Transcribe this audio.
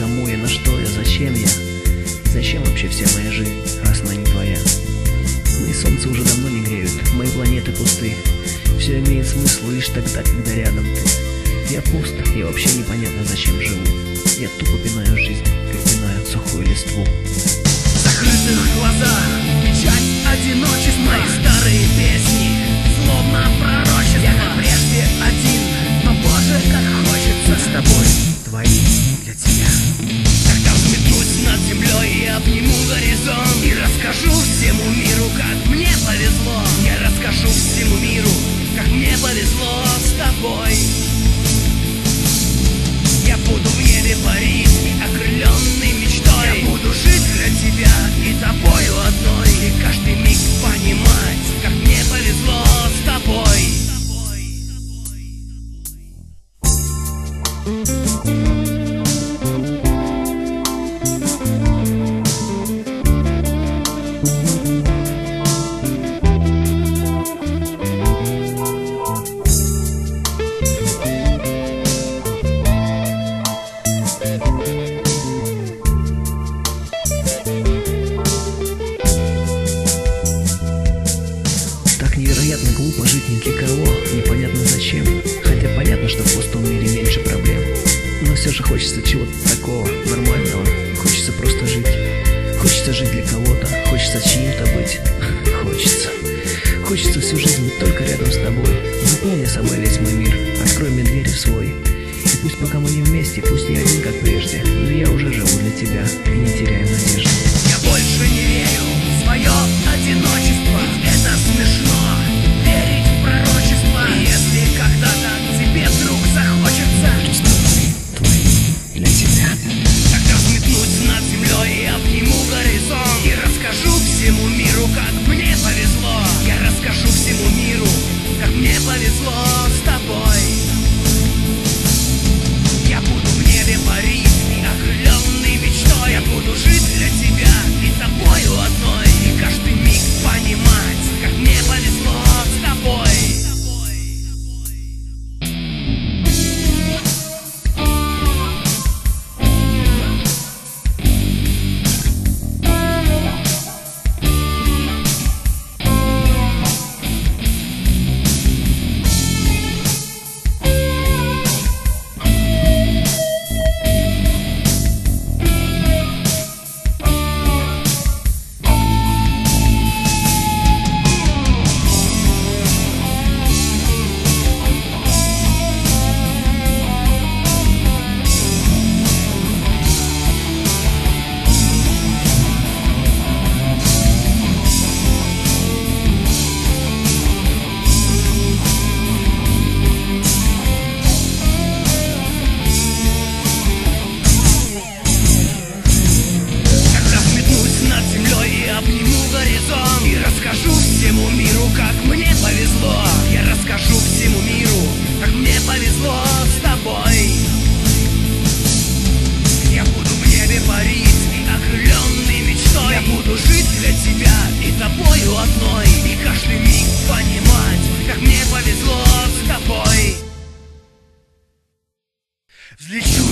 кому я, на что я, зачем я? Зачем вообще вся моя жизнь, раз она не твоя? Мои солнца уже давно не греют, мои планеты пусты. Все имеет смысл лишь тогда, когда рядом ты. Я пуст, и вообще непонятно, зачем живу. Я тупо пинаю жизнь, как пинают сухую листву. В закрытых глазах печать одиночества. Мои старые песни, словно пророчество. Я как прежде один, но боже, как хочется с тобой, твои, для тебя. Когда взметнусь над землей и обниму горизонт, и расскажу всему миру, как мне повезло. Я расскажу всему миру, как мне повезло с тобой. Я буду в небе парить, окрыленный мечтой. Я буду жить для тебя и тобою одной, и каждый миг понимать, как мне повезло с тобой. Невероятно глупо жить ни для кого, непонятно зачем. Хотя понятно, что в пустом мире меньше проблем. Но все же хочется чего-то такого, нормального. Хочется просто жить. Хочется жить для кого-то, хочется чьим-то быть. Хочется всю жизнь быть только рядом с тобой. Заполни собой весь мой мир, открой мне двери в свой. И пусть пока мы не вместе, пусть я один как прежде, но я уже живу для тебя и не теряю надежды. Я больше не верю в свое одиночество, ведь это смешно верить в пророчество. И если когда-то тебе вдруг захочется, твои, для тебя. Тогда взметнусь над землей и обниму горизонт, и расскажу всему миру, как мне повезло. Я расскажу всему миру, как мне повезло с тобой. Я буду в небе парить, окрыленный мечтой. Я буду жить для тебя и тобою одной, и каждый миг понимать, как мне повезло с тобой. И расскажу всему миру, как мне повезло. Я расскажу всему миру, как мне повезло с тобой. Я буду в небе парить, окрыленный мечтой. Я буду жить для тебя и тобою одной, и каждый миг понимать, как мне повезло с тобой. Взлечу